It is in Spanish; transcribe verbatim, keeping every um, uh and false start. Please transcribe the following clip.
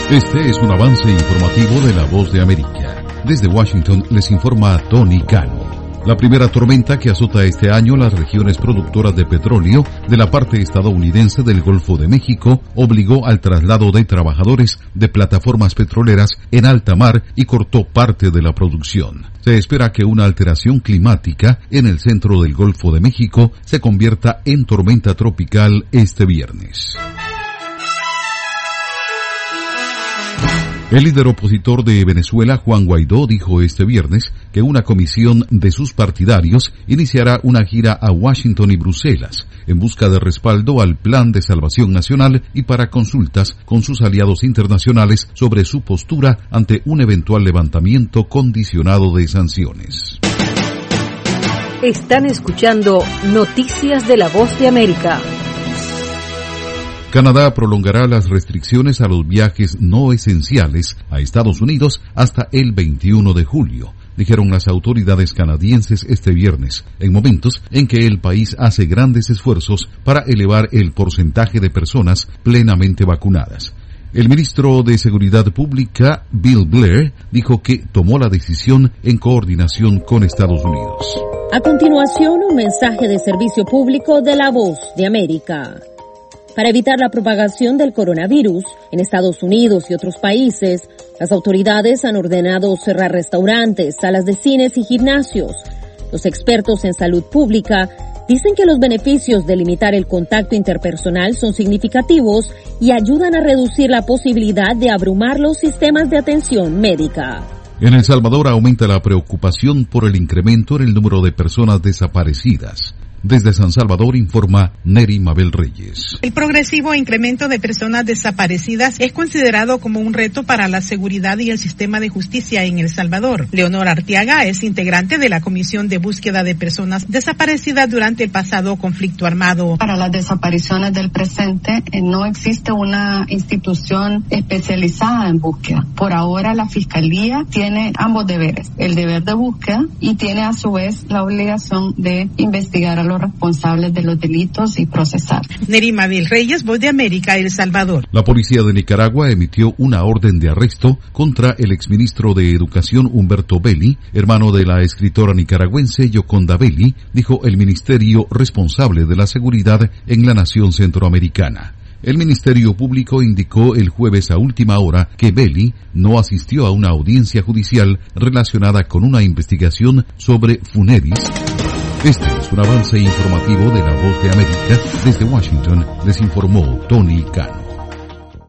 Este es un avance informativo de La Voz de América. Desde Washington les informa Tony Cano. La primera tormenta que azota este año las regiones productoras de petróleo de la parte estadounidense del Golfo de México obligó al traslado de trabajadores de plataformas petroleras en alta mar y cortó parte de la producción. Se espera que una alteración climática en el centro del Golfo de México se convierta en tormenta tropical este viernes. El líder opositor de Venezuela, Juan Guaidó, dijo este viernes que una comisión de sus partidarios iniciará una gira a Washington y Bruselas en busca de respaldo al Plan de Salvación Nacional y para consultas con sus aliados internacionales sobre su postura ante un eventual levantamiento condicionado de sanciones. Están escuchando Noticias de La Voz de América. Canadá prolongará las restricciones a los viajes no esenciales a Estados Unidos hasta el veintiuno de julio, dijeron las autoridades canadienses este viernes, en momentos en que el país hace grandes esfuerzos para elevar el porcentaje de personas plenamente vacunadas. El ministro de Seguridad Pública, Bill Blair, dijo que tomó la decisión en coordinación con Estados Unidos. A continuación, un mensaje de servicio público de La Voz de América. Para evitar la propagación del coronavirus en Estados Unidos y otros países, las autoridades han ordenado cerrar restaurantes, salas de cines y gimnasios. Los expertos en salud pública dicen que los beneficios de limitar el contacto interpersonal son significativos y ayudan a reducir la posibilidad de abrumar los sistemas de atención médica. En El Salvador aumenta la preocupación por el incremento en el número de personas desaparecidas. Desde San Salvador informa Neri Mabel Reyes. El progresivo incremento de personas desaparecidas es considerado como un reto para la seguridad y el sistema de justicia en El Salvador. Leonor Arteaga es integrante de la Comisión de Búsqueda de Personas Desaparecidas durante el pasado conflicto armado. Para las desapariciones del presente eh, no existe una institución especializada en búsqueda. Por ahora la Fiscalía tiene ambos deberes, el deber de búsqueda y tiene a su vez la obligación de investigar a los responsables de los delitos y procesar. Neri Mabel Reyes, Voz de América, El Salvador. La policía de Nicaragua emitió una orden de arresto contra el exministro de Educación Humberto Belli, hermano de la escritora nicaragüense Yoconda Belli, dijo el ministerio responsable de la seguridad en la nación centroamericana. El Ministerio Público indicó el jueves a última hora que Belli no asistió a una audiencia judicial relacionada con una investigación sobre Funeris. Este es un avance informativo de La Voz de América. Desde Washington les informó Tony Cano.